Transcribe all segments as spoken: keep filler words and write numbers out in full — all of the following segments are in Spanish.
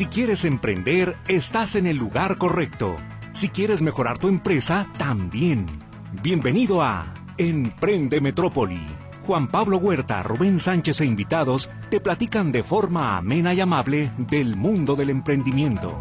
Si quieres emprender, estás en el lugar correcto. Si quieres mejorar tu empresa, también. Bienvenido a Emprende Metrópoli. Juan Pablo Huerta, Rubén Sánchez e invitados te platican de forma amena y amable del mundo del emprendimiento.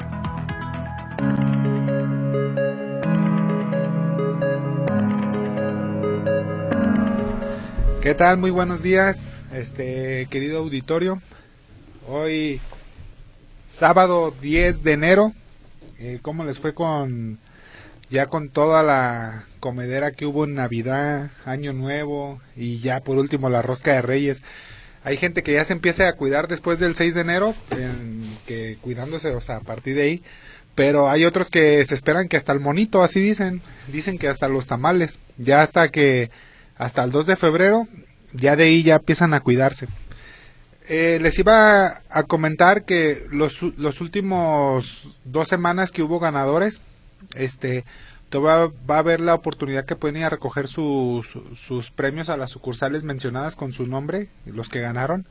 ¿Qué tal? Muy buenos días, este querido auditorio. Hoy, sábado diez de enero, eh, ¿cómo les fue con ya con toda la comedera que hubo en Navidad, Año Nuevo y ya por último la Rosca de Reyes? Hay gente que ya se empieza a cuidar después del seis de enero, en, que cuidándose, o sea, a partir de ahí, pero hay otros que se esperan que hasta el monito, así dicen, dicen que hasta los tamales, ya hasta que hasta el dos de febrero, ya de ahí ya empiezan a cuidarse. Eh, les iba a comentar que los, los últimos dos semanas que hubo ganadores, este, todavía va a haber la oportunidad que pueden ir a recoger sus, sus premios a las sucursales mencionadas con su nombre, los que ganaron,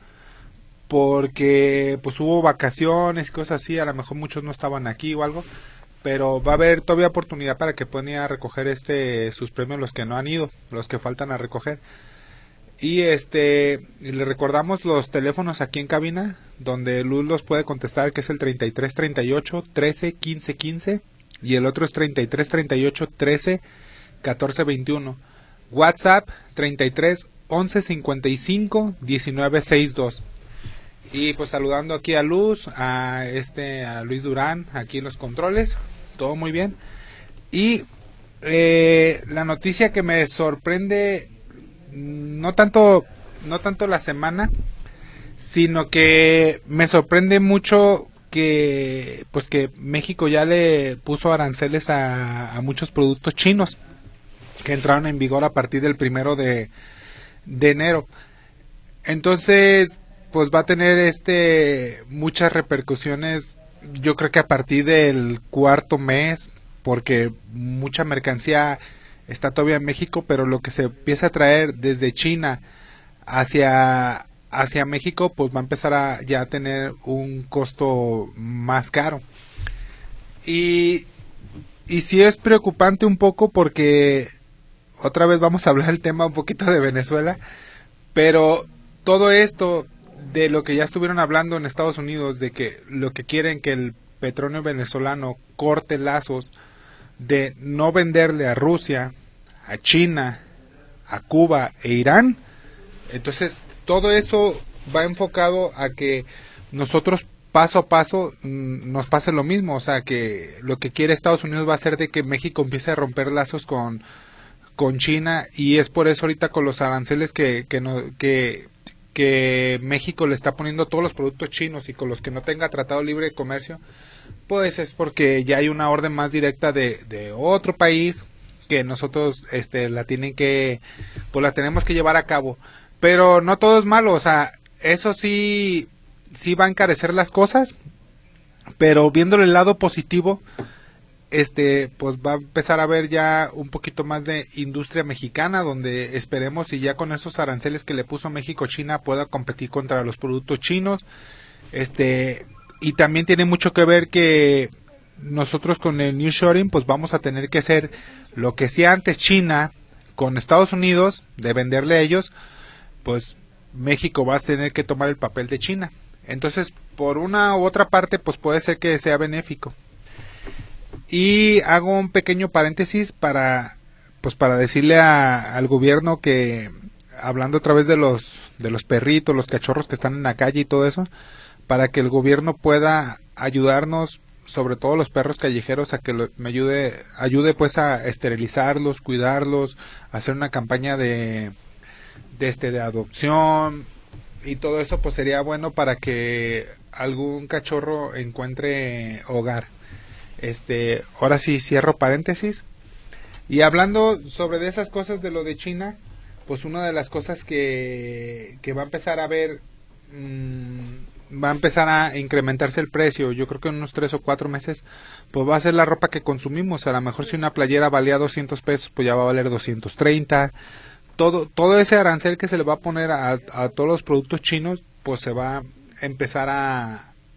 porque pues hubo vacaciones y cosas así, a lo mejor muchos no estaban aquí o algo, pero va a haber todavía oportunidad para que puedan ir a recoger este sus premios los que no han ido, los que faltan a recoger. Y este, y le recordamos los teléfonos aquí en cabina, donde Luz los puede contestar, que es el treinta y tres treinta y ocho trece quince quince y el otro es treinta y tres treinta y ocho trece catorce veintiuno. WhatsApp treinta y tres once cincuenta y cinco diecinueve sesenta y dos. Y pues saludando aquí a Luz, a este a Luis Durán, aquí en los controles, todo muy bien. Y eh, la noticia que me sorprende, no tanto no tanto la semana, sino que me sorprende mucho que pues que México ya le puso aranceles a, a muchos productos chinos que entraron en vigor a partir del primero de, de enero. Entonces pues va a tener este muchas repercusiones, yo creo que a partir del cuarto mes, porque mucha mercancía está todavía en México, pero lo que se empieza a traer desde China hacia hacia México, pues va a empezar a ya tener un costo más caro. Y y sí es preocupante un poco, porque otra vez vamos a hablar del tema un poquito de Venezuela, pero todo esto de lo que ya estuvieron hablando en Estados Unidos, de que lo que quieren que el petróleo venezolano corte lazos, de no venderle a Rusia, a China, a Cuba e Irán. Entonces todo eso va enfocado a que nosotros paso a paso mmm, nos pase lo mismo, o sea, que lo que quiere Estados Unidos va a ser de que México empiece a romper lazos con con China, y es por eso ahorita con los aranceles que que no, que que México le está poniendo a todos los productos chinos, y con los que no tenga tratado libre de comercio, pues es porque ya hay una orden más directa de, de otro país que nosotros este la tienen que pues la tenemos que llevar a cabo. Pero no todo es malo, o sea, eso sí sí va a encarecer las cosas, pero viéndole el lado positivo, este pues va a empezar a haber ya un poquito más de industria mexicana, donde esperemos y ya con esos aranceles que le puso México China pueda competir contra los productos chinos. Este y también tiene mucho que ver que nosotros con el nearshoring pues vamos a tener que hacer lo que hacía antes China con Estados Unidos, de venderle a ellos, pues México va a tener que tomar el papel de China. Entonces, por una u otra parte, pues puede ser que sea benéfico. Y hago un pequeño paréntesis para pues para decirle a, al gobierno que, hablando otra vez de los de los perritos, los cachorros que están en la calle y todo eso, para que el gobierno pueda ayudarnos, sobre todo los perros callejeros, a que lo, me ayude ayude pues a esterilizarlos, cuidarlos, hacer una campaña de de este de adopción y todo eso, pues sería bueno para que algún cachorro encuentre hogar. Este, ahora sí cierro paréntesis. Y hablando sobre de esas cosas de lo de China, pues una de las cosas que, que va a empezar a ver, mmm, va a empezar a incrementarse el precio, yo creo que en unos tres o cuatro meses, pues va a ser la ropa que consumimos. A lo mejor si una playera valía doscientos pesos, pues ya va a valer doscientos treinta. Todo, todo ese arancel que se le va a poner a, a todos los productos chinos, pues se va a empezar a,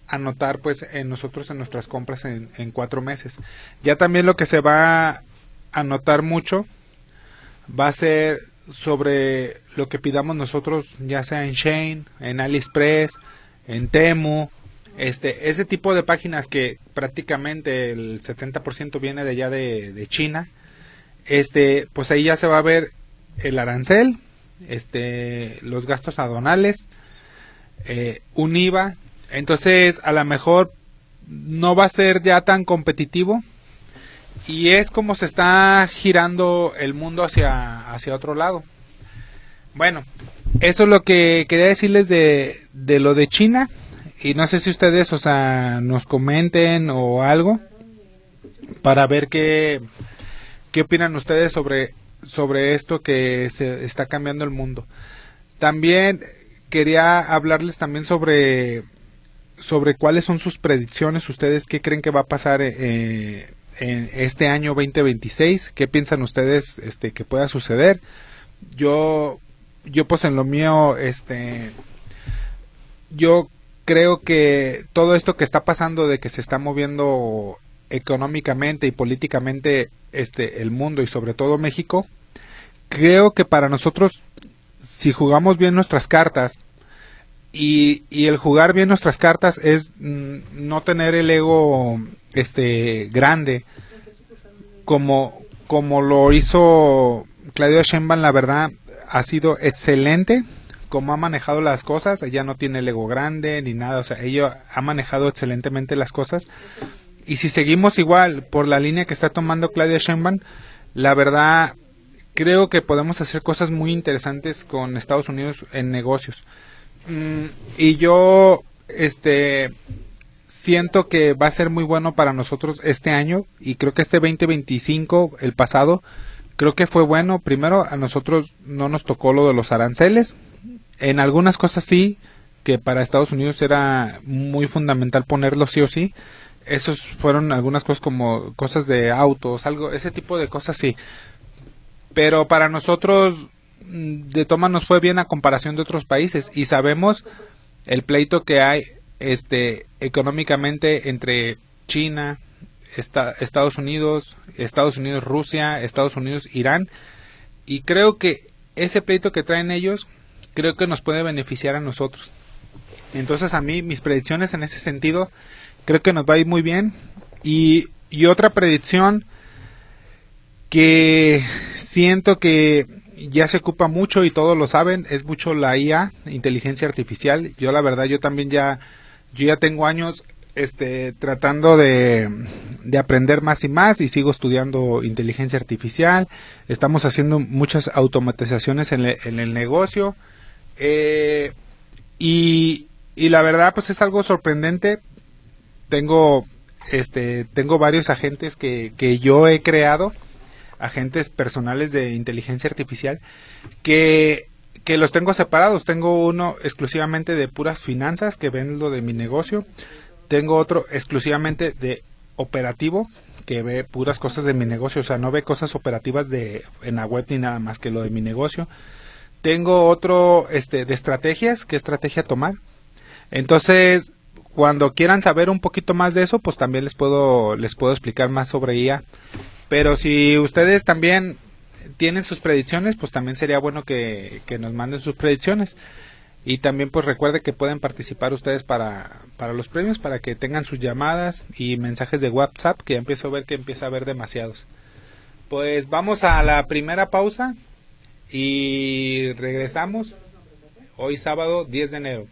a notar pues en nosotros en nuestras compras en, en cuatro meses. Ya también lo que se va a notar mucho va a ser sobre lo que pidamos nosotros, ya sea en Shein, en AliExpress, en Temu, este, ese tipo de páginas que prácticamente el setenta por ciento viene de allá de, de China. Este, pues ahí ya se va a ver el arancel, este, los gastos aduanales, eh, un I V A. Entonces a lo mejor no va a ser ya tan competitivo, y es como se está girando el mundo hacia, hacia otro lado. Bueno, eso es lo que quería decirles de, de lo de China, y no sé si ustedes, o sea, nos comenten o algo para ver qué, qué opinan ustedes sobre, sobre esto que se está cambiando el mundo. También quería hablarles también sobre sobre cuáles son sus predicciones, ustedes qué creen que va a pasar eh, en este año veinte veintiséis, qué piensan ustedes este que pueda suceder. Yo yo pues en lo mío este yo creo que todo esto que está pasando, de que se está moviendo económicamente y políticamente este el mundo y sobre todo México, creo que para nosotros, si jugamos bien nuestras cartas, y, y el jugar bien nuestras cartas es mm, no tener el ego este grande como como lo hizo Claudia Sheinbaum. La verdad ha sido excelente como ha manejado las cosas. Ella no tiene el ego grande ni nada, o sea, ella ha manejado excelentemente las cosas, y si seguimos igual por la línea que está tomando Claudia Sheinbaum, la verdad creo que podemos hacer cosas muy interesantes con Estados Unidos en negocios. Mm, y yo este siento que va a ser muy bueno para nosotros este año, y creo que este veinte veinticinco, el pasado, creo que fue bueno. Primero, a nosotros no nos tocó lo de los aranceles, en algunas cosas sí, que para Estados Unidos era muy fundamental ponerlo sí o sí. Esos fueron algunas cosas como cosas de autos, algo, ese tipo de cosas sí. Pero para nosotros de toma nos fue bien a comparación de otros países, y sabemos el pleito que hay este económicamente entre China, esta, Estados Unidos, Estados Unidos Rusia, Estados Unidos Irán, y creo que ese pleito que traen ellos creo que nos puede beneficiar a nosotros. Entonces a mí mis predicciones en ese sentido creo que nos va a ir muy bien. Y, y otra predicción que siento que ya se ocupa mucho y todos lo saben, es mucho la I A, inteligencia artificial. Yo la verdad, yo también ya, yo ya tengo años este tratando de, de aprender más y más, y sigo estudiando inteligencia artificial. Estamos haciendo muchas automatizaciones en, le, en el negocio, eh, y, y la verdad pues es algo sorprendente. Tengo este tengo varios agentes que, que yo he creado, agentes personales de inteligencia artificial, que, que los tengo separados. Tengo uno exclusivamente de puras finanzas, que ven lo de mi negocio. Tengo otro exclusivamente de operativo, que ve puras cosas de mi negocio, o sea, no ve cosas operativas de en la web ni nada más que lo de mi negocio. Tengo otro este de estrategias, qué estrategia tomar. Entonces, cuando quieran saber un poquito más de eso, pues también les puedo les puedo explicar más sobre I A. Pero si ustedes también tienen sus predicciones, pues también sería bueno que, que nos manden sus predicciones. Y también pues recuerde que pueden participar ustedes para, para los premios, para que tengan sus llamadas y mensajes de WhatsApp, que ya empiezo a ver que empieza a haber demasiados. Pues vamos a la primera pausa y regresamos hoy sábado diez de enero.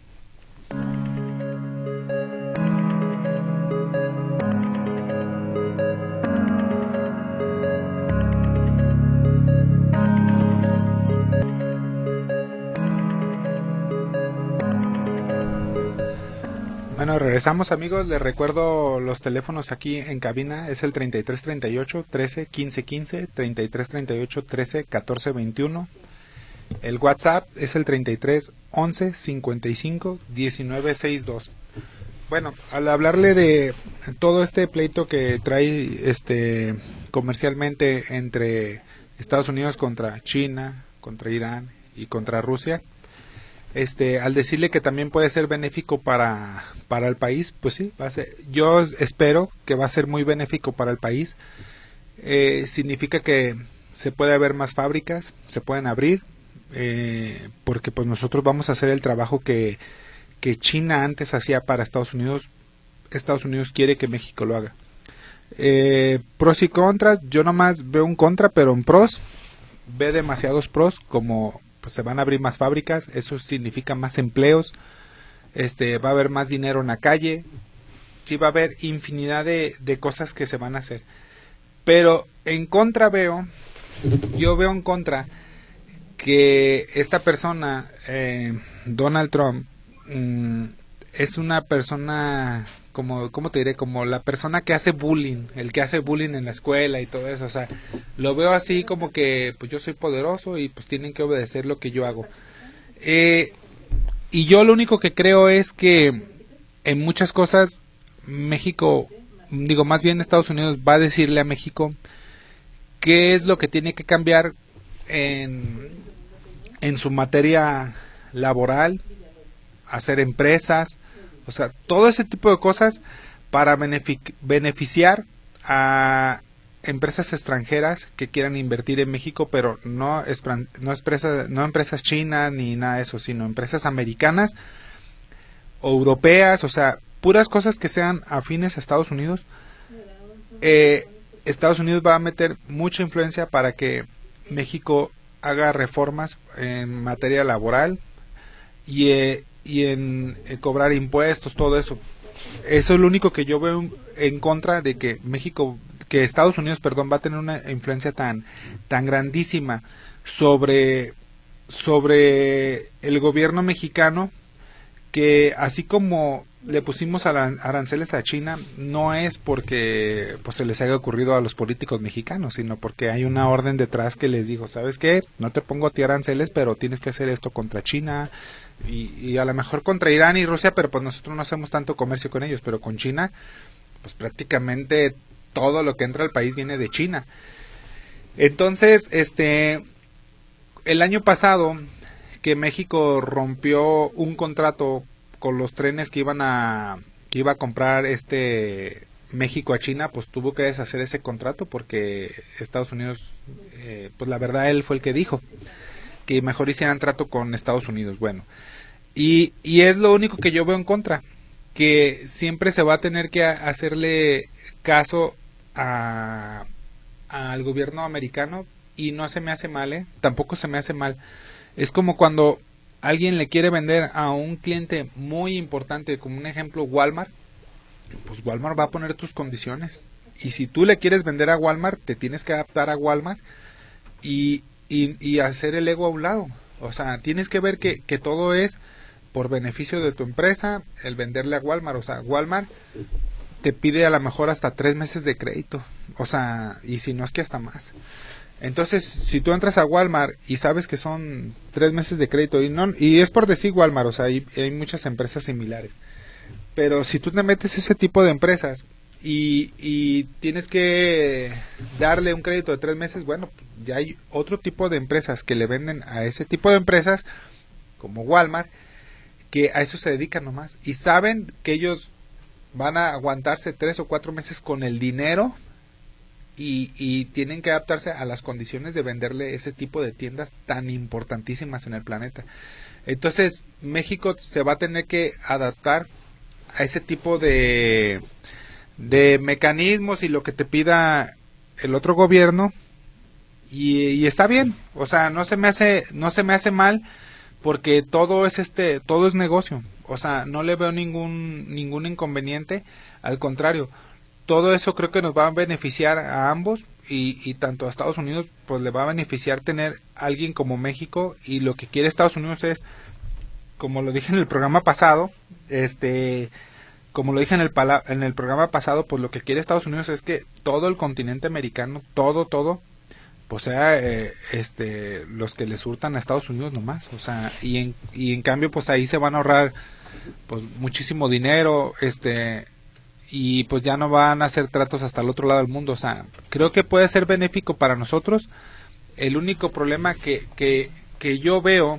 Bueno, regresamos, amigos. Les recuerdo los teléfonos aquí en cabina. Es el treinta y tres treinta y ocho, trece, quince, quince, treinta y tres treinta y ocho, trece, catorce, veintiuno. El WhatsApp es el treinta y tres, once, cincuenta y cinco, diecinueve, sesenta y dos. Bueno, al hablarle de todo este pleito que trae este comercialmente entre Estados Unidos contra China, contra Irán y contra Rusia, este, al decirle que también puede ser benéfico para, para el país, pues sí, va a ser, yo espero que va a ser muy benéfico para el país. Eh, significa que se puede haber más fábricas, se pueden abrir, eh, porque pues nosotros vamos a hacer el trabajo que, que China antes hacía para Estados Unidos. Estados Unidos quiere que México lo haga. Eh, pros y contras, yo nomás veo un contra, pero en pros ve demasiados pros, como pues se van a abrir más fábricas, eso significa más empleos, este va a haber más dinero en la calle, sí va a haber infinidad de, de cosas que se van a hacer. Pero en contra veo, yo veo en contra que esta persona, eh, Donald Trump, mmm, es una persona, como, ¿cómo te diré? Como la persona que hace bullying, el que hace bullying en la escuela y todo eso, o sea, lo veo así como que, pues yo soy poderoso y pues tienen que obedecer lo que yo hago. Eh, y yo lo único que creo es que en muchas cosas México, digo más bien Estados Unidos va a decirle a México qué es lo que tiene que cambiar en, en su materia laboral, hacer empresas, o sea, todo ese tipo de cosas para benefic- beneficiar a empresas extranjeras que quieran invertir en México, pero no, espran- no, expresa- no empresas chinas ni nada de eso, sino empresas americanas o europeas, o sea, puras cosas que sean afines a Estados Unidos. Eh, Estados Unidos va a meter mucha influencia para que México haga reformas en materia laboral y, eh, y en, en cobrar impuestos, todo eso. Eso es lo único que yo veo en contra de que México, que Estados Unidos, perdón, va a tener una influencia tan, tan grandísima sobre, sobre el gobierno mexicano, que así como le pusimos aranceles a China, no es porque pues se les haya ocurrido a los políticos mexicanos, sino porque hay una orden detrás que les dijo, ¿sabes qué? No te pongo a ti aranceles, pero tienes que hacer esto contra China y, y a lo mejor contra Irán y Rusia, pero pues nosotros no hacemos tanto comercio con ellos, pero con China, pues prácticamente todo lo que entra al país viene de China. Entonces, este, el año pasado que México rompió un contrato con los trenes que iban a que iba a comprar este México a China, pues tuvo que deshacer ese contrato porque Estados Unidos, eh, pues la verdad él fue el que dijo que mejor hicieran trato con Estados Unidos. Bueno, y, y es lo único que yo veo en contra, que siempre se va a tener que hacerle caso a al gobierno americano y no se me hace mal, ¿eh? Tampoco se me hace mal. Es como cuando alguien le quiere vender a un cliente muy importante, como un ejemplo Walmart, pues Walmart va a poner tus condiciones. Y si tú le quieres vender a Walmart, te tienes que adaptar a Walmart y, y, y hacer el ego a un lado. O sea, tienes que ver que, que todo es por beneficio de tu empresa, el venderle a Walmart. O sea, Walmart te pide a lo mejor hasta tres meses de crédito. O sea, y si no es que hasta más. Entonces, si tú entras a Walmart y sabes que son tres meses de crédito, y no y es por decir Walmart, o sea, hay, hay muchas empresas similares, pero si tú te metes a ese tipo de empresas y, y tienes que darle un crédito de tres meses, bueno, ya hay otro tipo de empresas que le venden a ese tipo de empresas, como Walmart, que a eso se dedican nomás, y saben que ellos van a aguantarse tres o cuatro meses con el dinero, Y, y tienen que adaptarse a las condiciones de venderle ese tipo de tiendas tan importantísimas en el planeta. Entonces México se va a tener que adaptar a ese tipo de de mecanismos y lo que te pida el otro gobierno, y, y está bien, o sea, no se me hace no se me hace mal, porque todo es este todo es negocio, o sea, no le veo ningún ningún inconveniente, al contrario. Todo eso creo que nos va a beneficiar a ambos, y, y tanto a Estados Unidos pues le va a beneficiar tener a alguien como México, y lo que quiere Estados Unidos es, como lo dije en el programa pasado, este como lo dije en el pala en el programa pasado, pues lo que quiere Estados Unidos es que todo el continente americano, todo, todo, pues sea eh, este los que le surtan a Estados Unidos nomás, o sea, y en, y en cambio pues ahí se van a ahorrar pues muchísimo dinero, este y pues ya no van a hacer tratos hasta el otro lado del mundo. O sea, creo que puede ser benéfico para nosotros. El único problema que, que, que yo veo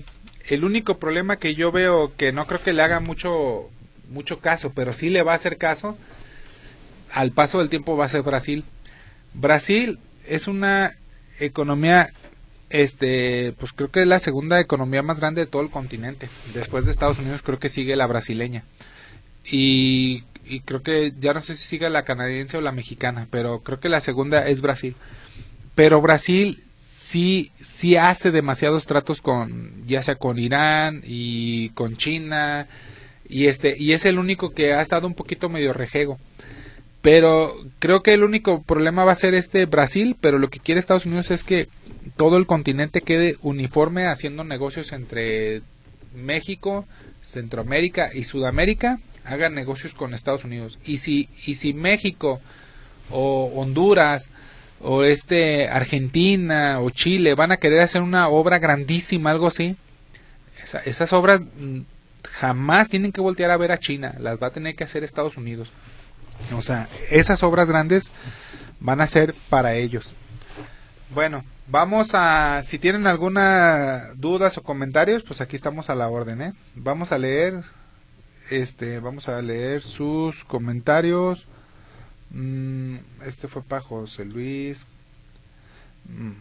El único problema que yo veo, que no creo que le haga mucho, mucho caso, pero sí le va a hacer caso, al paso del tiempo va a ser Brasil. Brasil es una economía, este, pues creo que es la segunda economía más grande de todo el continente. Después de Estados Unidos creo que sigue la brasileña. Y, y creo que, ya no sé si sigue la canadiense o la mexicana, pero creo que la segunda es Brasil. Pero Brasil sí, sí hace demasiados tratos con, ya sea con Irán y con China, y este, y es el único que ha estado un poquito medio rejego. Pero creo que el único problema va a ser este Brasil, pero lo que quiere Estados Unidos es que todo el continente quede uniforme haciendo negocios entre México, Centroamérica y Sudamérica, hagan negocios con Estados Unidos. Y si y si México o Honduras o este Argentina o Chile van a querer hacer una obra grandísima, algo así, esa, esas obras jamás tienen que voltear a ver a China, las va a tener que hacer Estados Unidos. O sea, esas obras grandes van a ser para ellos. Bueno, vamos a, si tienen alguna dudas o comentarios, pues aquí estamos a la orden, ¿eh? Vamos a leer, este, vamos a leer sus comentarios. Mm, este fue para José Luis. Mm.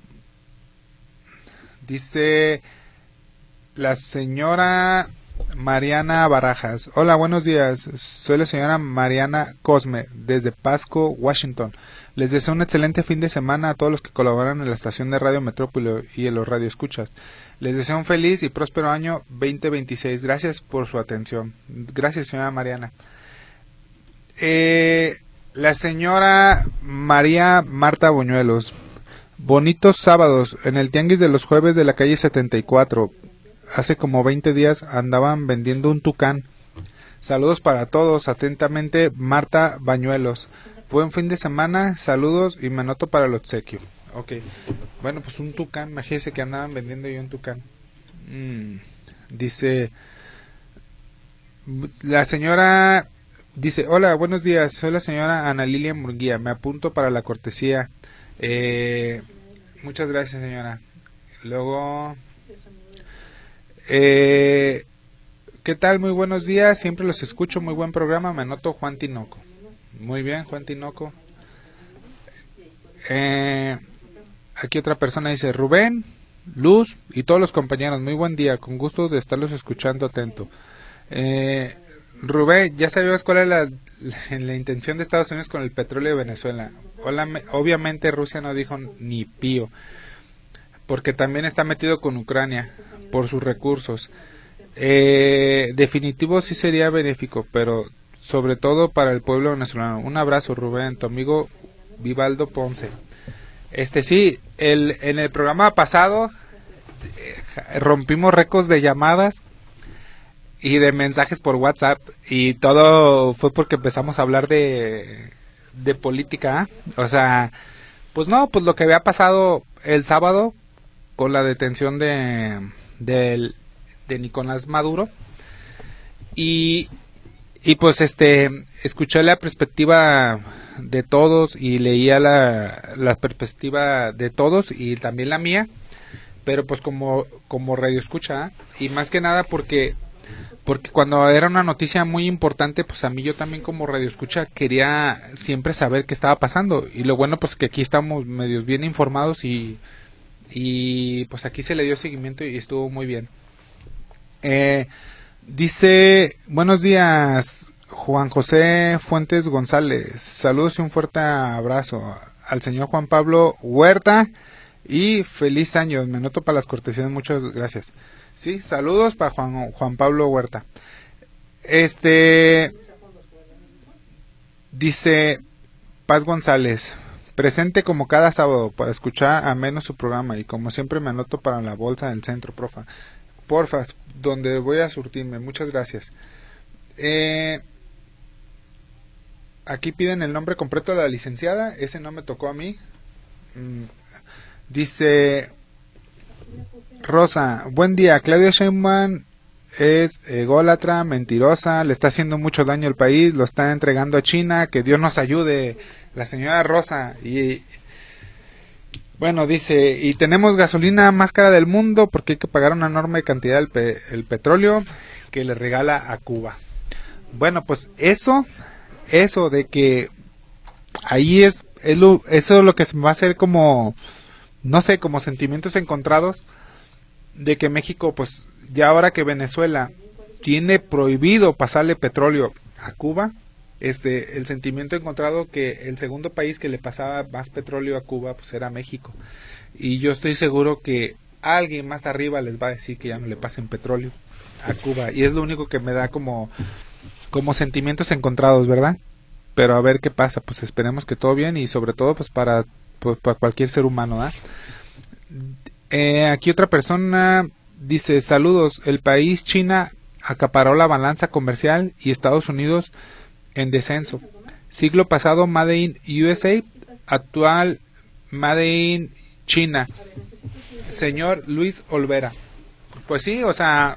Dice la señora Mariana Barajas. Hola, buenos días. Soy la señora Mariana Cosme, desde Pasco, Washington. Les deseo un excelente fin de semana a todos los que colaboran en la estación de Radio Metrópoli y en los radioescuchas. Les deseo un feliz y próspero año veinte veintiséis. Gracias por su atención. Gracias, señora Mariana. Eh, la señora María Marta Buñuelos. Bonitos sábados. En el tianguis de los jueves de la calle setenta y cuatro. Hace como veinte días andaban vendiendo un tucán. Saludos para todos, atentamente Marta Bañuelos. Buen fin de semana, saludos y me anoto para el obsequio. Ok, bueno, pues un tucán, imagínense que andaban vendiendo yo un tucán. Mm. Dice, la señora, dice, hola, buenos días, soy la señora Ana Lilia Murguía, me apunto para la cortesía. Eh, muchas gracias, señora. Luego... Eh, ¿qué tal? Muy buenos días, siempre los escucho, muy buen programa, me anoto Juan Tinoco. Muy bien, Juan Tinoco. Eh, aquí otra persona dice, Rubén, Luz y todos los compañeros, muy buen día, con gusto de estarlos escuchando atento. Eh, Rubén, ya sabías cuál es la, la, la intención de Estados Unidos con el petróleo de Venezuela. Hola, obviamente Rusia no dijo ni pío, porque también está metido con Ucrania por sus recursos. Eh, definitivo sí sería benéfico, pero sobre todo para el pueblo venezolano. Un abrazo, Rubén, tu amigo Vivaldo Ponce. Este sí, el, en el programa pasado eh, rompimos récords de llamadas y de mensajes por WhatsApp, y todo fue porque empezamos a hablar de, de política, ¿eh? O sea, pues no, pues lo que había pasado el sábado con la detención de de, de Nicolás Maduro, y y pues este escuché la perspectiva de todos y leía la, la perspectiva de todos y también la mía, pero pues como como radio escucha, ¿eh? Y más que nada porque porque cuando era una noticia muy importante, pues a mí yo también como radio escucha quería siempre saber qué estaba pasando, y lo bueno pues que aquí estamos medios bien informados, y y pues aquí se le dio seguimiento y estuvo muy bien. Eh, dice, buenos días, Juan José Fuentes González, saludos y un fuerte abrazo al señor Juan Pablo Huerta y feliz año, me anoto para las cortesías, muchas gracias. Sí, saludos para Juan, Juan Pablo Huerta. Este dice Paz González, presente como cada sábado para escuchar a menos su programa, y como siempre me anoto para la bolsa del centro, profa. Porfa, donde voy a surtirme, muchas gracias. Eh, aquí piden el nombre completo de la licenciada, ese no me tocó a mí. Mm, dice Rosa, buen día, Claudia Sheinbaum es ególatra, mentirosa, le está haciendo mucho daño al país, lo está entregando a China, que Dios nos ayude. La señora Rosa, y Bueno, dice, y tenemos gasolina más cara del mundo porque hay que pagar una enorme cantidad del pe el petróleo que le regala a Cuba. Bueno, pues eso, eso de que ahí es, es lo, eso es lo que se va a hacer como, no sé, como sentimientos encontrados de que México, pues ya ahora que Venezuela tiene prohibido pasarle petróleo a Cuba, este, el sentimiento encontrado que el segundo país que le pasaba más petróleo a Cuba pues era México, y yo estoy seguro que alguien más arriba les va a decir que ya no le pasen petróleo a Cuba, y es lo único que me da como como sentimientos encontrados, ¿verdad? Pero a ver qué pasa, pues esperemos que todo bien, y sobre todo pues para, pues, para cualquier ser humano, ¿verdad? Eh, aquí otra persona dice, saludos, el país China acaparó la balanza comercial y Estados Unidos en descenso. Siglo pasado Made in U S A, actual Made in China. Señor Luis Olvera. Pues sí, o sea,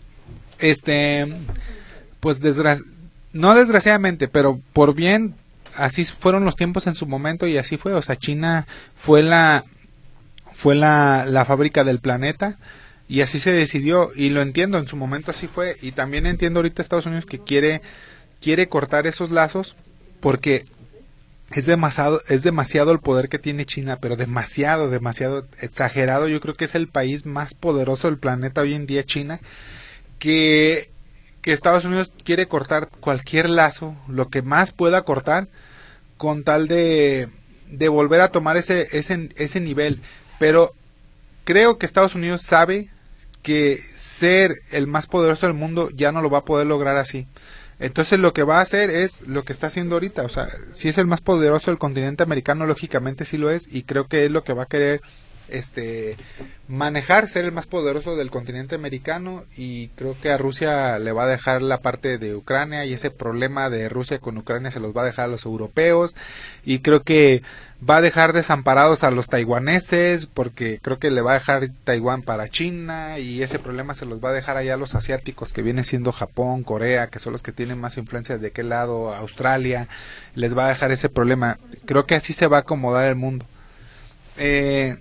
este, pues desgra no desgraciadamente, pero por bien, así fueron los tiempos en su momento y así fue. O sea, China fue la fue la, la fábrica del planeta y así se decidió, y lo entiendo, en su momento así fue, y también entiendo ahorita Estados Unidos que quiere quiere cortar esos lazos porque es demasiado es demasiado el poder que tiene China, pero demasiado, demasiado exagerado. Yo creo que es el país más poderoso del planeta hoy en día, China, que que Estados Unidos quiere cortar cualquier lazo, lo que más pueda cortar, con tal de de volver a tomar ese ese ese nivel, pero creo que Estados Unidos sabe que ser el más poderoso del mundo ya no lo va a poder lograr así. Entonces lo que va a hacer es lo que está haciendo ahorita, o sea, si es el más poderoso del continente americano, lógicamente sí lo es, y creo que es lo que va a querer este manejar, ser el más poderoso del continente americano, y creo que a Rusia le va a dejar la parte de Ucrania, y ese problema de Rusia con Ucrania se los va a dejar a los europeos, y creo que va a dejar desamparados a los taiwaneses, porque creo que le va a dejar Taiwán para China, y ese problema se los va a dejar allá a los asiáticos, que vienen siendo Japón, Corea, que son los que tienen más influencia de aquel lado, Australia, les va a dejar ese problema. Creo que así se va a acomodar el mundo. Eh...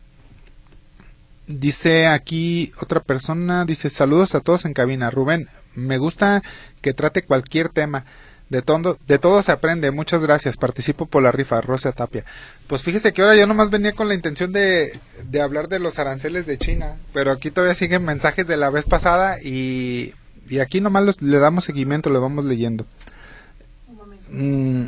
Dice aquí otra persona, dice, saludos a todos en cabina. Rubén, me gusta que trate cualquier tema. De todo, de todo se aprende. Muchas gracias. Participo por la rifa. Rosa Tapia. Pues fíjese que ahora yo nomás venía con la intención de, de hablar de los aranceles de China. Pero aquí todavía siguen mensajes de la vez pasada. Y, y aquí nomás los, le damos seguimiento, lo vamos leyendo. Mm.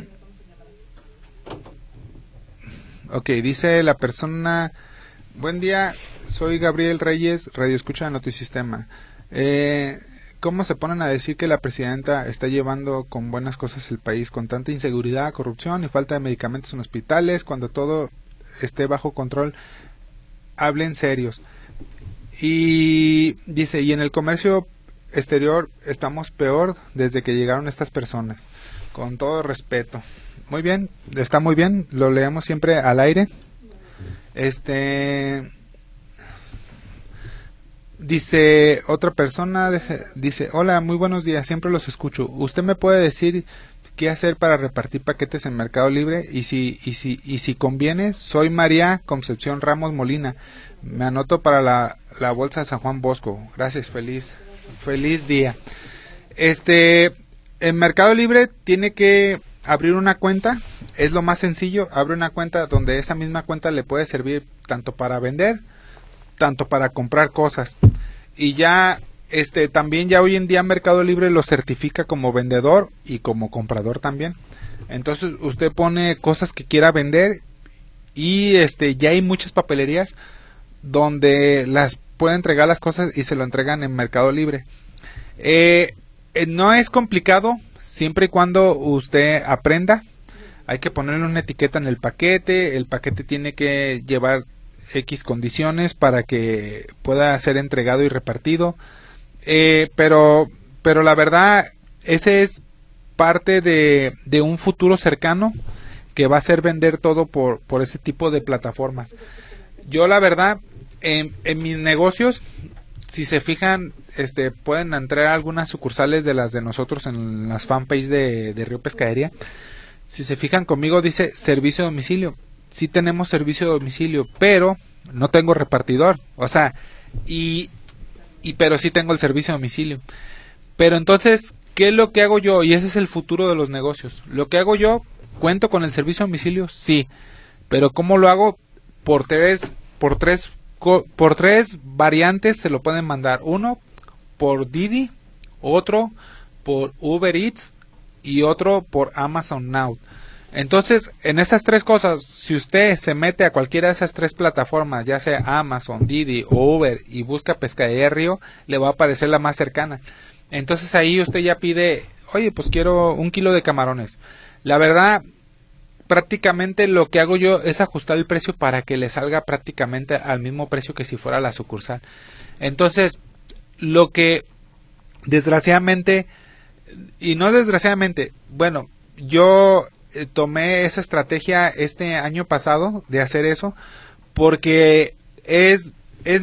Ok, dice la persona, buen día. Soy Gabriel Reyes, Radio Escucha de Notisistema. Eh, ¿Cómo se ponen a decir que la presidenta está llevando con buenas cosas el país, con tanta inseguridad, corrupción y falta de medicamentos en hospitales, cuando todo esté bajo control? Hablen serios. Y dice, y en el comercio exterior estamos peor desde que llegaron estas personas. Con todo respeto. Muy bien, está muy bien, lo leemos siempre al aire. Este... Dice otra persona, dice, hola, muy buenos días, siempre los escucho. ¿Usted me puede decir qué hacer para repartir paquetes en Mercado Libre? Y si, y si, y si conviene, soy María Concepción Ramos Molina. Me anoto para la, la bolsa de San Juan Bosco. Gracias, feliz, feliz día. Este, en Mercado Libre tiene que abrir una cuenta, es lo más sencillo, abre una cuenta donde esa misma cuenta le puede servir tanto para vender, tanto para comprar cosas, y ya este también ya hoy en día Mercado Libre lo certifica como vendedor y como comprador también. Entonces usted pone cosas que quiera vender y este ya hay muchas papelerías donde las puede entregar las cosas y se lo entregan en Mercado Libre. Eh, eh, no es complicado siempre y cuando usted aprenda. Hay que ponerle una etiqueta en el paquete, el paquete tiene que llevar X condiciones para que pueda ser entregado y repartido, eh, pero pero la verdad ese es parte de, de un futuro cercano que va a ser vender todo por, por ese tipo de plataformas. Yo la verdad en, en mis negocios, si se fijan, este pueden entrar algunas sucursales de las de nosotros en las fanpage de, de Río Pescadería. Si se fijan conmigo dice servicio a domicilio. sí tenemos servicio de domicilio, pero no tengo repartidor, o sea, y, y pero sí tengo el servicio de domicilio. Pero entonces, ¿qué es lo que hago yo? Y ese es el futuro de los negocios. Lo que hago yo, ¿cuento con el servicio de domicilio? Sí, pero ¿cómo lo hago? Por tres, por tres, por tres variantes se lo pueden mandar. Uno por Didi, otro por Uber Eats y otro por Amazon Now. Entonces, en esas tres cosas, si usted se mete a cualquiera de esas tres plataformas, ya sea Amazon, Didi o Uber, y busca Pescadería del Río, le va a aparecer la más cercana. Entonces ahí usted ya pide, oye, pues quiero un kilo de camarones. La verdad, prácticamente lo que hago yo es ajustar el precio para que le salga prácticamente al mismo precio que si fuera la sucursal. Entonces, lo que desgraciadamente, y no desgraciadamente, bueno, yo eh, tomé esa estrategia este año pasado de hacer eso, porque es, es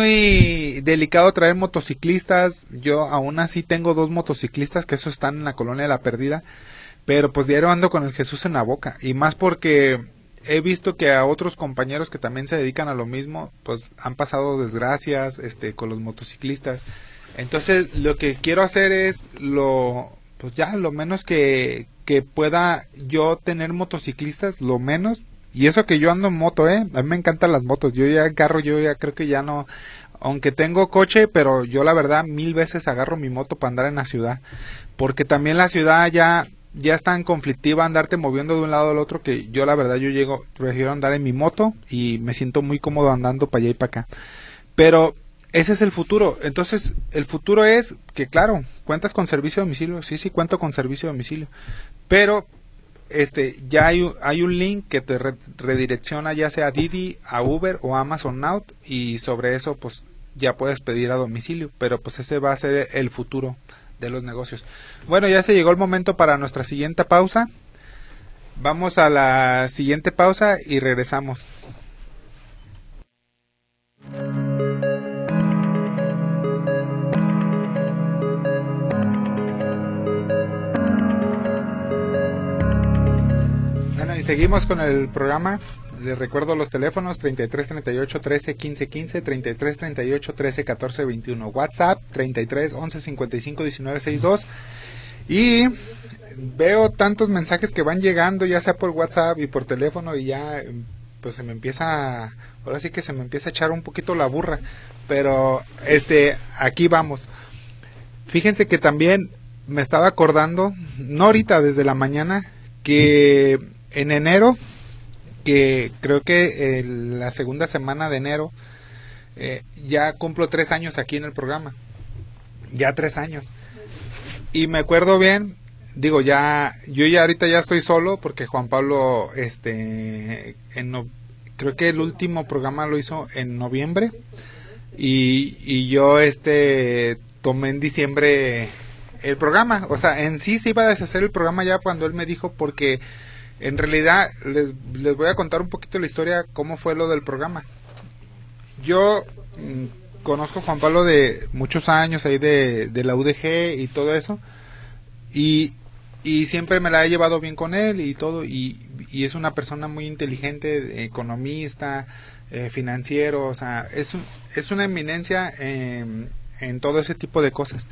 muy delicado traer motociclistas. Yo aún así tengo dos motociclistas que eso están en la colonia de La Perdida, pero pues diario ando con el Jesús en la boca, y más porque he visto que a otros compañeros que también se dedican a lo mismo, pues han pasado desgracias este con los motociclistas. Entonces lo que quiero hacer es lo pues ya lo menos que, que pueda yo tener motociclistas, lo menos, y eso que yo ando en moto, eh, a mí me encantan las motos, yo ya carro, yo ya creo que ya no, aunque tengo coche, pero yo la verdad mil veces agarro mi moto para andar en la ciudad, porque también la ciudad ya ya es tan conflictiva andarte moviendo de un lado al otro, que yo la verdad yo llego, prefiero andar en mi moto y me siento muy cómodo andando para allá y para acá. Pero ese es el futuro. Entonces el futuro es que, claro, cuentas con servicio de domicilio, sí, sí cuento con servicio de domicilio, pero este ya hay, hay un link que te re, redirecciona ya sea a Didi, a Uber o a Amazon Now, y sobre eso pues ya puedes pedir a domicilio, pero pues ese va a ser el futuro de los negocios. Bueno, ya se llegó el momento para nuestra siguiente pausa. Vamos a la siguiente pausa y regresamos. Bueno, y seguimos con el programa. Les recuerdo los teléfonos: treinta y tres, treinta y ocho, trece, quince, quince, treinta y tres, treinta y ocho, trece, catorce, veintiuno. WhatsApp treinta y tres, once, cincuenta y cinco, diecinueve, sesenta y dos. Y veo tantos mensajes que van llegando, ya sea por WhatsApp y por teléfono, y ya pues se me empieza, ahora sí que se me empieza a echar un poquito la burra, pero este aquí vamos. Fíjense que también me estaba acordando, no ahorita, desde la mañana, que en enero, que creo que eh, la segunda semana de enero, eh, ya cumplo tres años aquí en el programa, ya tres años, y me acuerdo bien, digo, ya, yo ya ahorita ya estoy solo, porque Juan Pablo, este, en no, creo que el último programa lo hizo en noviembre, y, y yo este, tomé en diciembre el programa, o sea, en sí se iba a deshacer el programa ya cuando él me dijo, porque en realidad, les, les voy a contar un poquito la historia, cómo fue lo del programa. Yo mmm, conozco a Juan Pablo de muchos años, ahí de, de la U D G y todo eso, y, y siempre me la he llevado bien con él y todo, y, y es una persona muy inteligente, economista, eh, financiero, o sea, es, un, es una eminencia en, en todo ese tipo de cosas.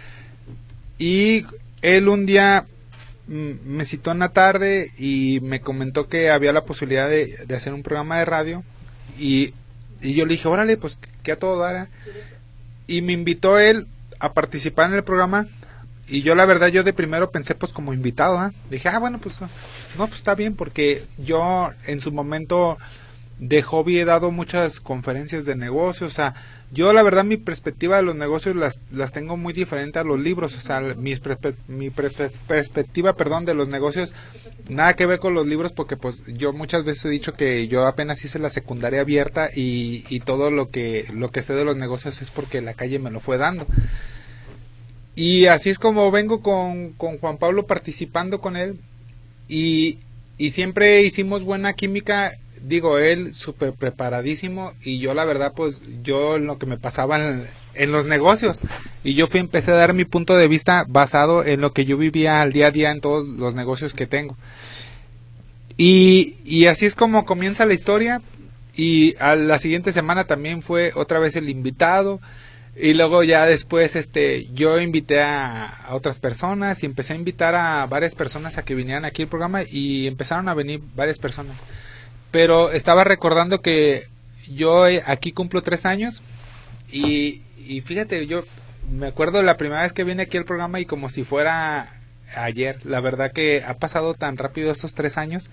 Y él un día me citó en la tarde y me comentó que había la posibilidad de, de hacer un programa de radio, y, y yo le dije, órale, pues que a todo dará, y me invitó él a participar en el programa, y yo la verdad yo de primero pensé pues como invitado, ¿eh? Dije, ah bueno, pues no, pues está bien, porque yo en su momento de hobby he dado muchas conferencias de negocios, o sea, yo la verdad mi perspectiva de los negocios las las tengo muy diferente a los libros, o sea, mis perspe mi perspe perspectiva, perdón, de los negocios nada que ver con los libros, porque pues yo muchas veces he dicho que yo apenas hice la secundaria abierta, y, y todo lo que lo que sé de los negocios es porque la calle me lo fue dando. Y así es como vengo con, con Juan Pablo participando con él, y, y siempre hicimos buena química. Digo, él súper preparadísimo, y yo la verdad pues yo en lo que me pasaba en, en los negocios, y yo fui empecé a dar mi punto de vista basado en lo que yo vivía al día a día en todos los negocios que tengo. Y, y así es como comienza la historia. Y a la siguiente semana también fue otra vez el invitado. Y luego ya después este yo invité a, a otras personas y empecé a invitar a varias personas a que vinieran aquí al programa y empezaron a venir varias personas. Pero estaba recordando que yo aquí cumplo tres años y, y fíjate, yo me acuerdo de la primera vez que vine aquí al programa y como si fuera ayer. La verdad que ha pasado tan rápido esos tres años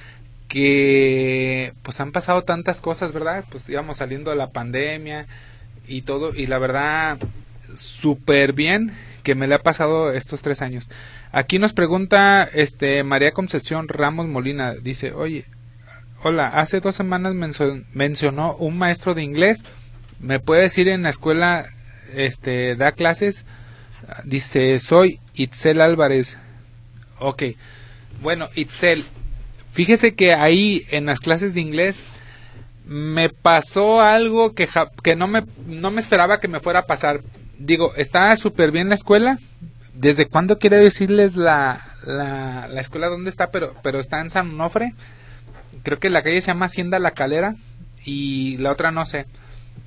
que pues han pasado tantas cosas, ¿verdad? Pues íbamos saliendo de la pandemia y todo, y la verdad súper bien que me le ha pasado estos tres años. Aquí nos pregunta este María Concepción Ramos Molina, dice, oye, hola, hace dos semanas menso- mencionó un maestro de inglés, ¿me puede decir en la escuela este da clases? Dice, soy Itzel Álvarez. Ok, bueno, Itzel, fíjese que ahí en las clases de inglés me pasó algo que, ja, que no, me, no me esperaba que me fuera a pasar. Digo, está súper bien la escuela. ¿Desde cuándo quiere decirles la, la, la escuela dónde está? Pero, pero está en San Onofre. Creo que la calle se llama Hacienda La Calera. Y la otra no sé.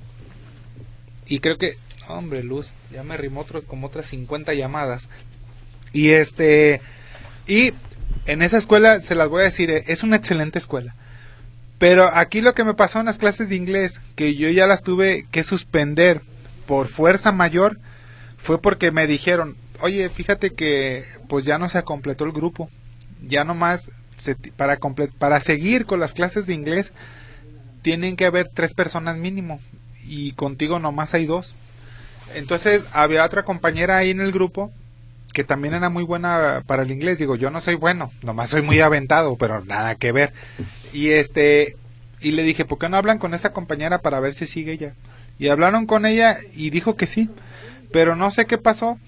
Y creo que... Hombre, Luz, ya me rimó otro, como otras cincuenta llamadas. Y este... Y en esa escuela, se las voy a decir, es una excelente escuela. Pero aquí lo que me pasó en las clases de inglés, que yo ya las tuve que suspender por fuerza mayor, fue porque me dijeron, oye, fíjate que pues ya no se completó el grupo, ya nomás se, para, comple- para seguir con las clases de inglés tienen que haber tres personas mínimo y contigo nomás hay dos. Entonces había otra compañera ahí en el grupo que también era muy buena para el inglés. Digo, yo no soy bueno, nomás soy muy aventado, pero nada que ver. Y este y le dije, ¿por qué no hablan con esa compañera para ver si sigue ella? Y hablaron con ella y dijo que sí, pero no sé qué pasó,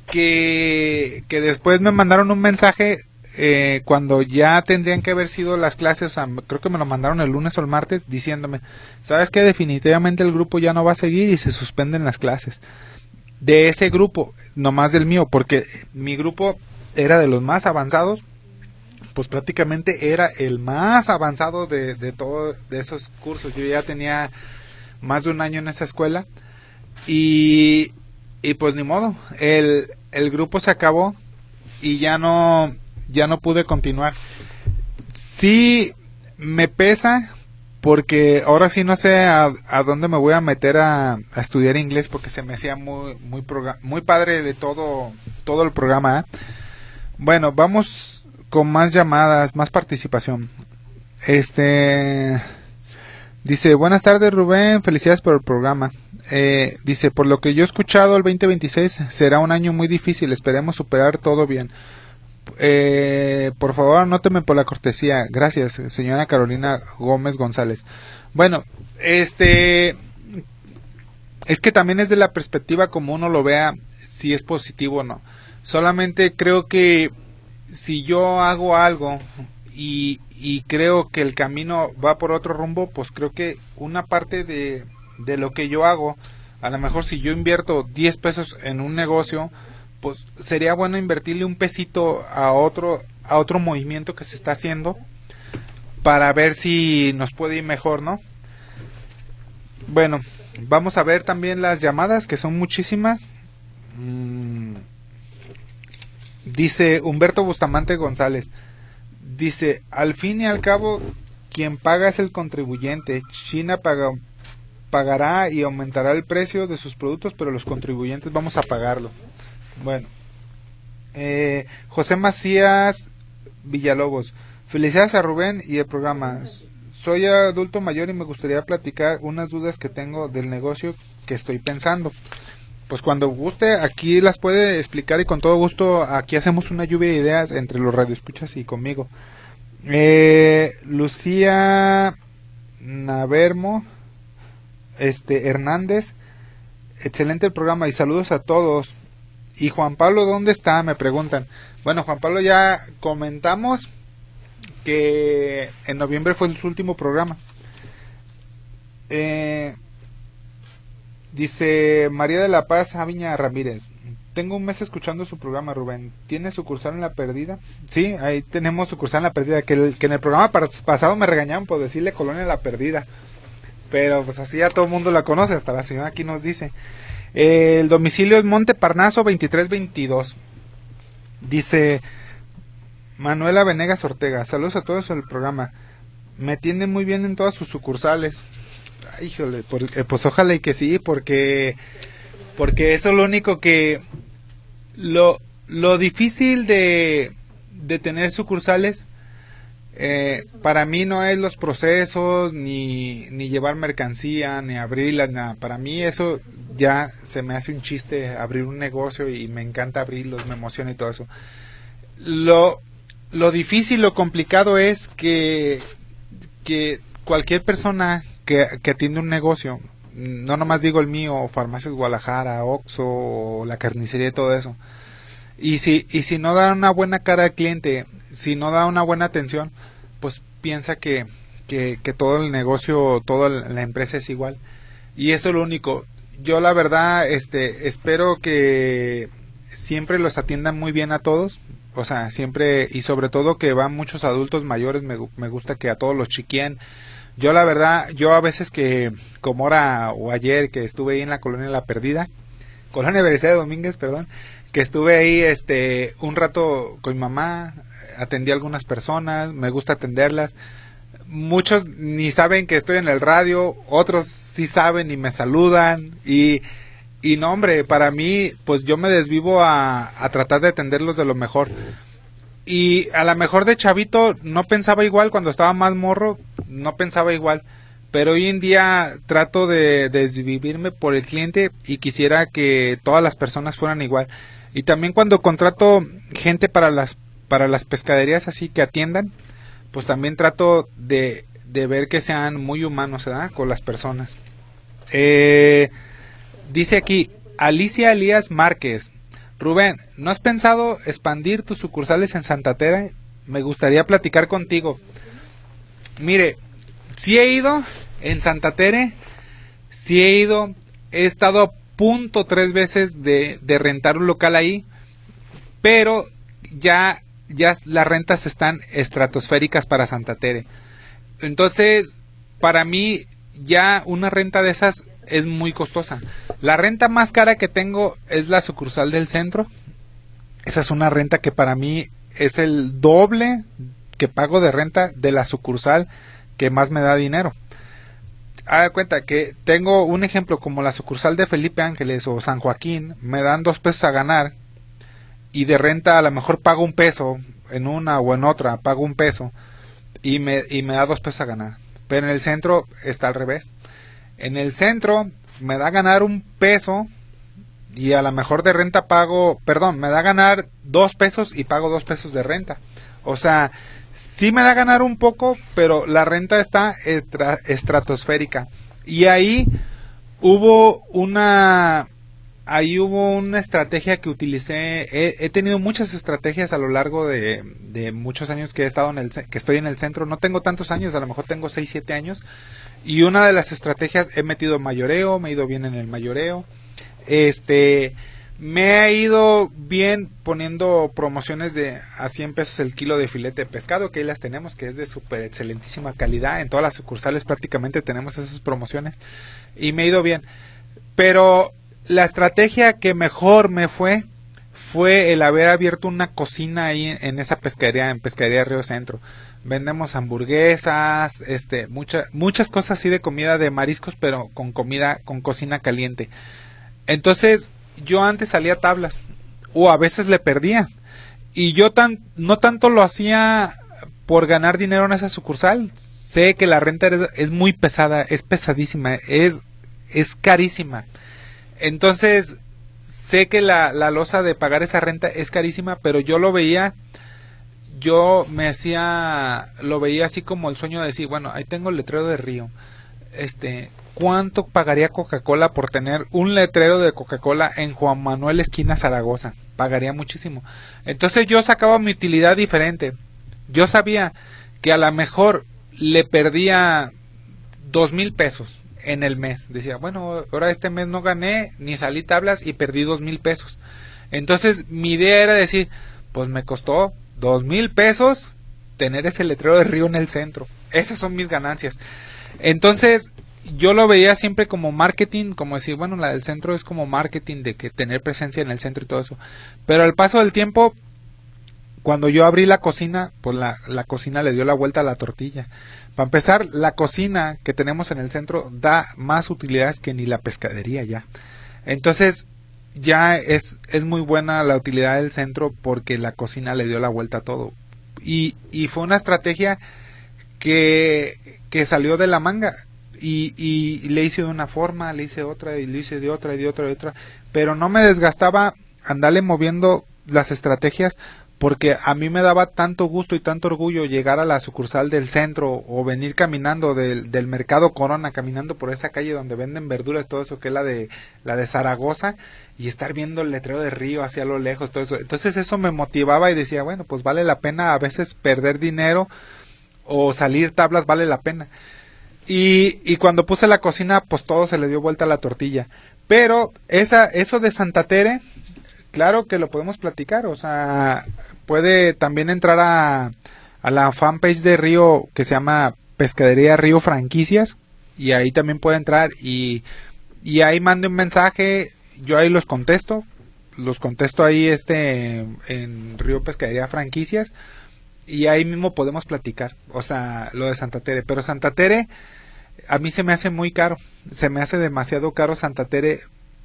que, que después me mandaron un mensaje eh, cuando ya tendrían que haber sido las clases, o sea, creo que me lo mandaron el lunes o el martes, diciéndome, ¿sabes qué? Definitivamente el grupo ya no va a seguir y se suspenden las clases. De ese grupo, no más del mío, porque mi grupo era de los más avanzados, pues prácticamente era el más avanzado de, de todos de esos cursos. Yo ya tenía más de un año en esa escuela y, y pues ni modo, el, el grupo se acabó y ya no, ya no pude continuar. Sí me pesa porque ahora sí no sé a, a dónde me voy a meter a, a estudiar inglés, porque se me hacía muy muy proga- muy padre de todo todo el programa, ¿eh? Bueno, vamos con más llamadas, más participación. Este dice, buenas tardes Rubén, felicidades por el programa. Eh, dice, por lo que yo he escuchado, el veinte veintiséis será un año muy difícil, esperemos superar todo bien. Eh, por favor, anóteme por la cortesía. Gracias, señora Carolina Gómez González. Bueno, este es que también es de la perspectiva como uno lo vea, si es positivo o no. Solamente creo que si yo hago algo y, y creo que el camino va por otro rumbo, pues creo que una parte de, de lo que yo hago, a lo mejor si yo invierto diez pesos en un negocio, pues sería bueno invertirle un pesito a otro a otro movimiento que se está haciendo para ver si nos puede ir mejor, ¿no? Bueno, vamos a ver también las llamadas, que son muchísimas. Mm, dice Humberto Bustamante González, dice, al fin y al cabo quien paga es el contribuyente. China paga, pagará y aumentará el precio de sus productos, pero los contribuyentes vamos a pagarlo. Bueno, eh, José Macías Villalobos, felicidades a Rubén y el programa. Soy adulto mayor y me gustaría platicar unas dudas que tengo del negocio que estoy pensando. Pues cuando guste, aquí las puede explicar y con todo gusto aquí hacemos una lluvia de ideas entre los radioescuchas y conmigo. Eh, Lucía Navermo, este Hernández, excelente el programa y saludos a todos. ¿Y Juan Pablo dónde está? Me preguntan. Bueno, Juan Pablo ya comentamos que en noviembre fue su último programa. Eh, dice María de la Paz Aviña Ramírez. tengo un mes escuchando su programa, Rubén. ¿Tiene sucursal en La Perdida? Sí, ahí tenemos sucursal en La Perdida, que, el, que en el programa pasado me regañaban por decirle Colonia La Perdida. Pero pues así ya todo el mundo la conoce, hasta la señora aquí nos dice. Eh, el domicilio es Monte Parnaso veintitrés veintidós. Dice Manuela Venegas Ortega, saludos a todos en el programa. Me atienden muy bien en todas sus sucursales. Ay, híjole, por, eh, pues ojalá y que sí, porque porque eso es lo único que lo lo difícil de de tener sucursales eh, para mí no es los procesos ni ni llevar mercancía ni abrirla, nada. Para mí eso ya se me hace un chiste abrir un negocio y me encanta abrirlos, me emociona y todo eso. Lo lo difícil, lo complicado es que que cualquier persona que, que atiende un negocio, no nomás digo el mío, Farmacias Guadalajara, Oxxo, o la carnicería y todo eso, y si y si no da una buena cara al cliente, si no da una buena atención, pues piensa que que, que todo el negocio, toda la empresa es igual, y eso es lo único. Yo la verdad este espero que siempre los atiendan muy bien a todos, o sea, siempre, y sobre todo que van muchos adultos mayores, me, me gusta que a todos los chiquien. Yo la verdad, yo a veces que, como ahora o ayer que estuve ahí en la Colonia La Perdida, Colonia Belisario Domínguez, perdón, que estuve ahí este un rato con mi mamá, atendí a algunas personas, me gusta atenderlas. Muchos ni saben que estoy en el radio, otros sí saben y me saludan, y y no, hombre, para mí, pues yo me desvivo a, a tratar de atenderlos de lo mejor. Y a lo mejor de chavito no pensaba igual, cuando estaba más morro, no pensaba igual. Pero hoy en día trato de, de desvivirme por el cliente y quisiera que todas las personas fueran igual. Y también cuando contrato gente para las para las pescaderías así que atiendan, pues también trato de, de ver que sean muy humanos, ¿verdad? Con las personas. Eh... Dice aquí, Alicia Elías Márquez, Rubén, ¿no has pensado expandir tus sucursales en Santa Tere? Me gustaría platicar contigo. Mire, sí he ido en Santa Tere, sí he ido, he estado a punto tres veces de, de rentar un local ahí, pero ya, ya las rentas están estratosféricas para Santa Tere. Entonces, para mí, ya una renta de esas es muy costosa. La renta más cara que tengo es la sucursal del centro. Esa es una renta que para mí es el doble que pago de renta de la sucursal que más me da dinero. Haga cuenta que tengo un ejemplo como la sucursal de Felipe Ángeles o San Joaquín, me dan dos pesos a ganar y de renta a lo mejor pago un peso en una o en otra, pago un peso y me, y me da dos pesos a ganar. Pero en el centro está al revés. En el centro me da a ganar un peso y a lo mejor de renta pago, perdón, me da a ganar dos pesos y pago dos pesos de renta. O sea, sí me da a ganar un poco, pero la renta está estra, estratosférica. Y ahí hubo una, ahí hubo una estrategia que utilicé. He, he tenido muchas estrategias a lo largo de, de muchos años que he estado en el, que estoy en el centro. No tengo tantos años, a lo mejor tengo seis, siete años. Y una de las estrategias, he metido mayoreo, me he ido bien en el mayoreo. Este, me he ido bien poniendo promociones de a cien pesos el kilo de filete de pescado, que ahí las tenemos, que es de súper excelentísima calidad. En todas las sucursales prácticamente tenemos esas promociones. Y me he ido bien. Pero la estrategia que mejor me fue, fue el haber abierto una cocina ahí en, en esa pescadería, en Pescadería Río Centro. Vendemos hamburguesas, este, muchas muchas cosas así de comida de mariscos, pero con comida, con cocina caliente. Entonces, yo antes salía a tablas, o a veces le perdía, y yo tan, no tanto lo hacía por ganar dinero en esa sucursal. Sé que la renta es, es muy pesada, es pesadísima, es, es carísima. Entonces, sé que la, la losa de pagar esa renta es carísima, pero yo lo veía, yo me hacía, lo veía así como el sueño de decir, bueno, ahí tengo el letrero de Río, este, ¿cuánto pagaría Coca-Cola por tener un letrero de Coca-Cola en Juan Manuel esquina Zaragoza? Pagaría muchísimo. Entonces yo sacaba mi utilidad diferente. Yo sabía que a lo mejor le perdía dos mil pesos en el mes. Decía, bueno, ahora este mes no gané, ni salí tablas y perdí dos mil pesos. Entonces mi idea era decir, pues me costó dos mil pesos tener ese letrero de Río en el centro. Esas son mis ganancias. Entonces yo lo veía siempre como marketing, como decir, bueno, la del centro es como marketing, de que tener presencia en el centro y todo eso. Pero al paso del tiempo, cuando yo abrí la cocina, pues la, la cocina le dio la vuelta a la tortilla. Para empezar, la cocina que tenemos en el centro da más utilidades que ni la pescadería ya. Entonces, ya es, es muy buena la utilidad del centro porque la cocina le dio la vuelta a todo. Y, y fue una estrategia que, que salió de la manga. Y, y le hice de una forma, le hice otra, y le hice de otra, y de otra, y de otra. Pero no me desgastaba andarle moviendo las estrategias, porque a mí me daba tanto gusto y tanto orgullo llegar a la sucursal del centro o venir caminando del, del mercado Corona, caminando por esa calle donde venden verduras, todo eso, que es la de la de Zaragoza, y estar viendo el letrero de Río hacia lo lejos, todo eso. Entonces eso me motivaba y decía, bueno, pues vale la pena a veces perder dinero o salir tablas, vale la pena. Y, y cuando puse la cocina, pues todo se le dio vuelta a la tortilla. Pero esa, eso de Santa Tere, claro que lo podemos platicar, o sea, puede también entrar a, a la fanpage de Río que se llama Pescadería Río Franquicias, y ahí también puede entrar y, y ahí mande un mensaje, yo ahí los contesto, los contesto ahí este en Río Pescadería Franquicias, y ahí mismo podemos platicar, o sea, lo de Santa Tere. Pero Santa Tere a mí se me hace muy caro, se me hace demasiado caro Santa Tere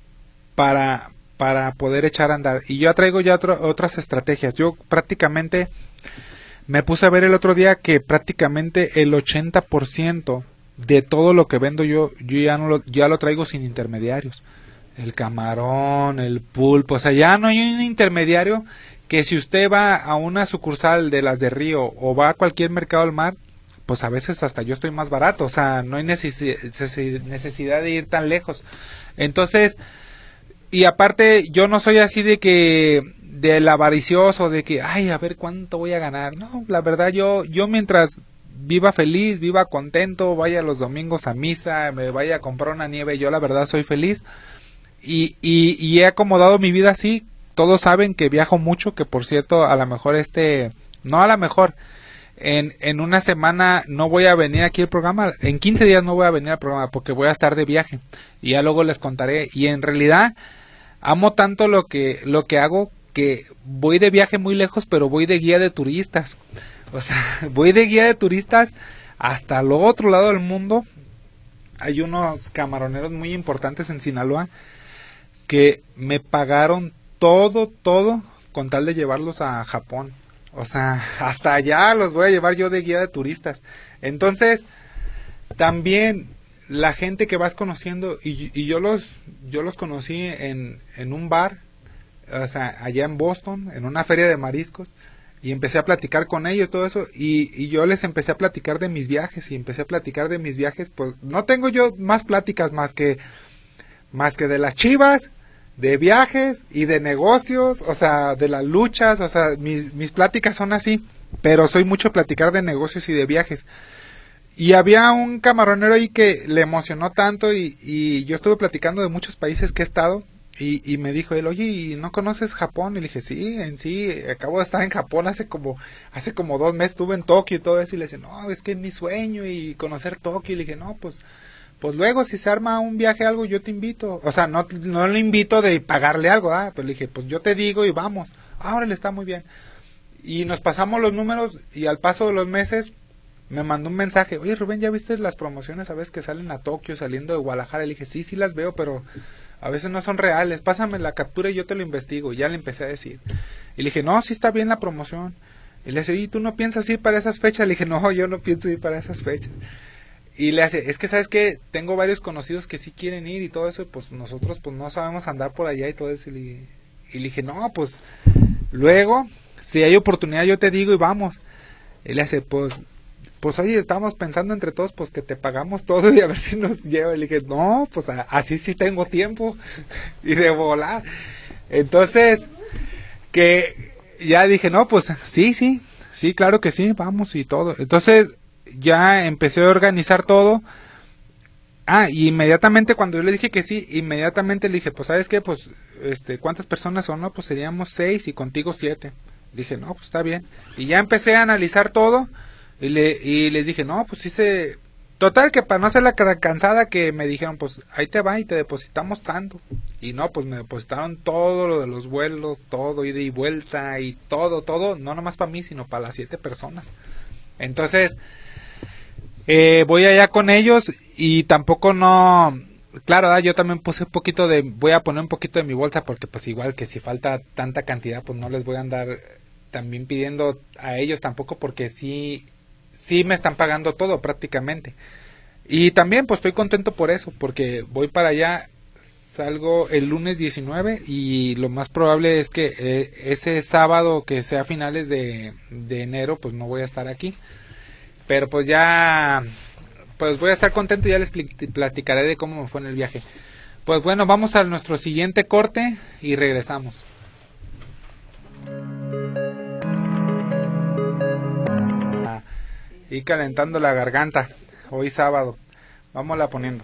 para, para poder echar a andar. Y yo traigo ya otro, otras estrategias. Yo prácticamente me puse a ver el otro día que prácticamente el ochenta por ciento de todo lo que vendo yo, yo ya, no lo, ya lo traigo sin intermediarios. El camarón, el pulpo, o sea, ya no hay un intermediario que si usted va a una sucursal de las de Río o va a cualquier mercado del mar, pues a veces hasta yo estoy más barato, o sea, no hay necesidad de ir tan lejos. Entonces, y aparte yo no soy así de que del avaricioso, de que, ay, a ver cuánto voy a ganar. No, la verdad yo yo mientras viva feliz, viva contento, vaya los domingos a misa, me vaya a comprar una nieve, yo la verdad soy feliz. Y, y, y he acomodado mi vida así. Todos saben que viajo mucho, que por cierto, a lo mejor este, no a lo mejor, en, en una semana no voy a venir aquí al programa, en quince días no voy a venir al programa porque voy a estar de viaje y ya luego les contaré. Y en realidad amo tanto lo que, lo que hago que voy de viaje muy lejos, pero voy de guía de turistas. O sea, voy de guía de turistas hasta el otro lado del mundo. Hay unos camaroneros muy importantes en Sinaloa que me pagaron todo, todo con tal de llevarlos a Japón. O sea, hasta allá los voy a llevar yo de guía de turistas. Entonces, también la gente que vas conociendo, y, y yo los yo los conocí en, en un bar, o sea, allá en Boston, en una feria de mariscos, y empecé a platicar con ellos, todo eso, y, y yo les empecé a platicar de mis viajes, y empecé a platicar de mis viajes, pues no tengo yo más pláticas más que, más que de las Chivas, de viajes y de negocios, o sea, de las luchas, o sea, mis, mis pláticas son así, pero soy mucho platicar de negocios y de viajes. Y había un camaronero ahí que le emocionó tanto y, y yo estuve platicando de muchos países que he estado y, y me dijo él, oye, ¿y no conoces Japón? Y le dije, sí, en sí, acabo de estar en Japón hace como hace como dos meses, estuve en Tokio y todo eso, y le dije, no, es que es mi sueño y conocer Tokio, y le dije, no, pues pues luego si se arma un viaje algo yo te invito, o sea, no, no le invito de pagarle algo, ¿ah? Pero le dije, pues yo te digo y vamos, ahora le está muy bien. Y nos pasamos los números y al paso de los meses me mandó un mensaje, oye Rubén, ¿ya viste las promociones a veces que salen a Tokio saliendo de Guadalajara? Y le dije, sí, sí las veo, pero a veces no son reales, pásame la captura y yo te lo investigo. Y ya le empecé a decir, y le dije, no, sí está bien la promoción. Y le dice, ¿y tú no piensas ir para esas fechas? Le dije, no, yo no pienso ir para esas fechas. Y le hace, es que sabes que tengo varios conocidos que sí quieren ir y todo eso, y pues nosotros pues no sabemos andar por allá y todo eso. Y le, y le dije, no, pues luego, si hay oportunidad yo te digo y vamos. Y le hace, pues, pues oye, estamos pensando entre todos pues que te pagamos todo y a ver si nos lleva. Y le dije, no, pues a, así sí tengo tiempo y de volar. Entonces, que ya dije, no, pues sí, sí, sí, claro que sí, vamos y todo. Entonces, ya empecé a organizar todo. Ah, y inmediatamente cuando yo le dije que sí, inmediatamente le dije, pues ¿sabes qué? Pues, este, ¿cuántas personas son? No, pues seríamos seis y contigo siete. Dije, no, pues está bien. Y ya empecé a analizar todo y le, y le dije, no, pues sí se... Total, que para no hacer la cansada que me dijeron, pues ahí te va y te depositamos tanto. Y no, pues me depositaron todo lo de los vuelos, todo, ida y vuelta y todo, todo, no nomás para mí, sino para las siete personas. Entonces... Eh, voy allá con ellos y tampoco no, claro, ¿verdad? Yo también puse un poquito de, voy a poner un poquito de mi bolsa porque pues igual que si falta tanta cantidad pues no les voy a andar también pidiendo a ellos tampoco porque sí, sí me están pagando todo prácticamente. Y también pues estoy contento por eso porque voy para allá, salgo el lunes diecinueve y lo más probable es que eh, ese sábado que sea finales de, de enero pues no voy a estar aquí. Pero pues ya, pues voy a estar contento y ya les platicaré de cómo me fue en el viaje. Pues bueno, vamos a nuestro siguiente corte y regresamos. Y calentando la garganta, hoy sábado. Vámonos poniendo.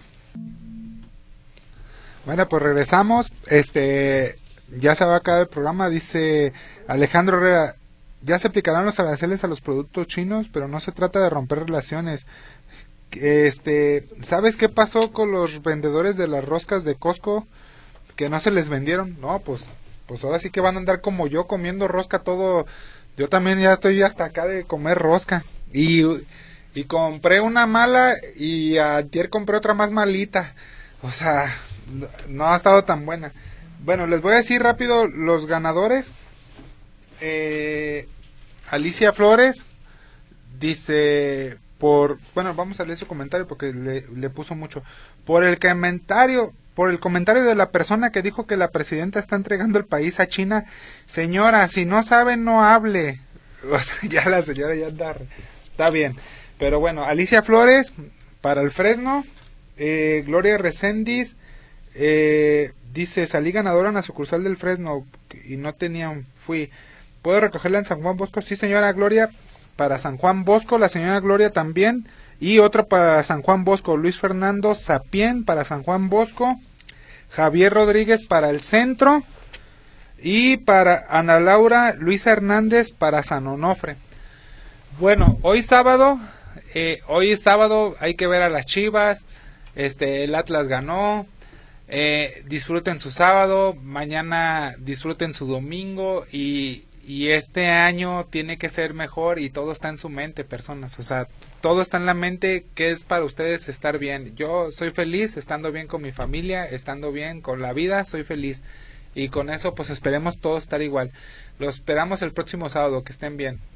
Bueno, pues regresamos. Este, ya se va a acabar el programa, dice Alejandro Herrera. Ya se aplicarán los aranceles a los productos chinos, pero no se trata de romper relaciones. Este, ¿sabes qué pasó con los vendedores de las roscas de Costco? Que no se les vendieron. No, pues, pues ahora sí que van a andar como yo comiendo rosca todo. Yo también ya estoy hasta acá de comer rosca. Y, y compré una mala y ayer compré otra más malita. O sea, no ha estado tan buena. Bueno, les voy a decir rápido los ganadores. Eh... Alicia Flores dice por, bueno, vamos a leer su comentario porque le, le puso mucho. Por el comentario, por el comentario de la persona que dijo que la presidenta está entregando el país a China, señora, si no sabe no hable. O sea, ya la señora ya está, está bien. Pero bueno, Alicia Flores para el Fresno, eh, Gloria Reséndiz eh, dice, salí ganadora en la sucursal del Fresno y no tenía, fui. ¿Puedo recogerla en San Juan Bosco? Sí, señora Gloria, para San Juan Bosco, la señora Gloria también. Y otro para San Juan Bosco, Luis Fernando Sapien para San Juan Bosco. Javier Rodríguez para el centro. Y para Ana Laura Luisa Hernández para San Onofre. Bueno, hoy sábado, eh, hoy es sábado, hay que ver a las Chivas. Este, el Atlas ganó. Eh, disfruten su sábado, mañana disfruten su domingo y... Y este año tiene que ser mejor y todo está en su mente, personas. O sea, todo está en la mente que es para ustedes estar bien. Yo soy feliz estando bien con mi familia, estando bien con la vida, soy feliz. Y con eso pues esperemos todos estar igual. Los esperamos el próximo sábado, que estén bien.